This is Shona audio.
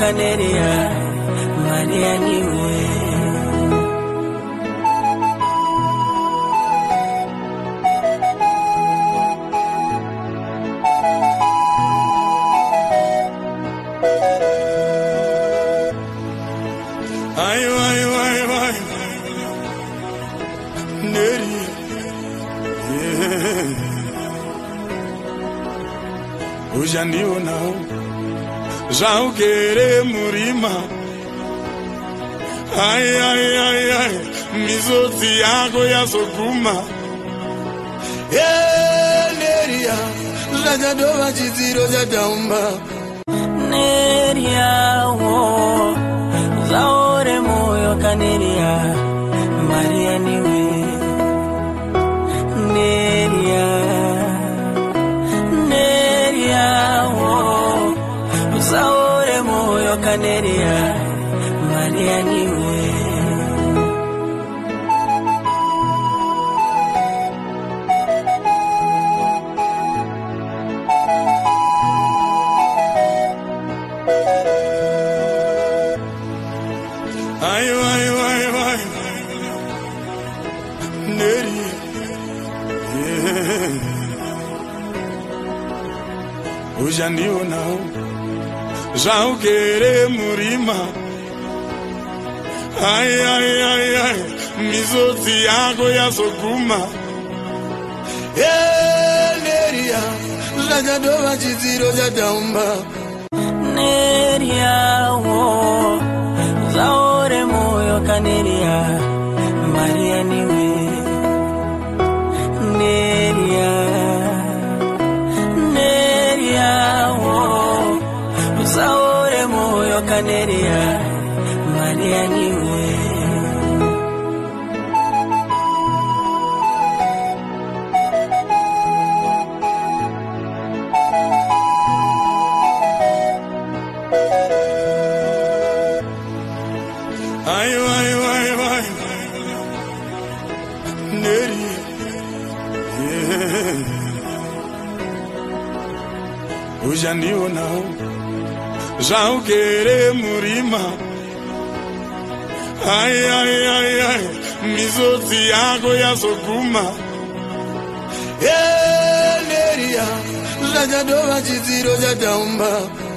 yokaneria Maria niwe. Neri, ujandiona zaugere murima. Ai, mizoti yago yazoguma. Neria, zajadova chiziro jadaumba. Neria, zaore moyo kaneria Maria niwe. Neria, zaore moyo kaneria Maria niwe. Ai, Neri, ujandiona zaugere murima. Ai, mizoti yago yazoguma. Neria, zajadova chiziro jadaumba. Neria, zaore moyo kaneria Maria niwe. Neria, zaore moyo kaneria Maria niwe. Ai, Neri, ujandiona zaugere murima. Ai, mizoti yago yazoguma. Neria, zajadova chiziro jadaumba.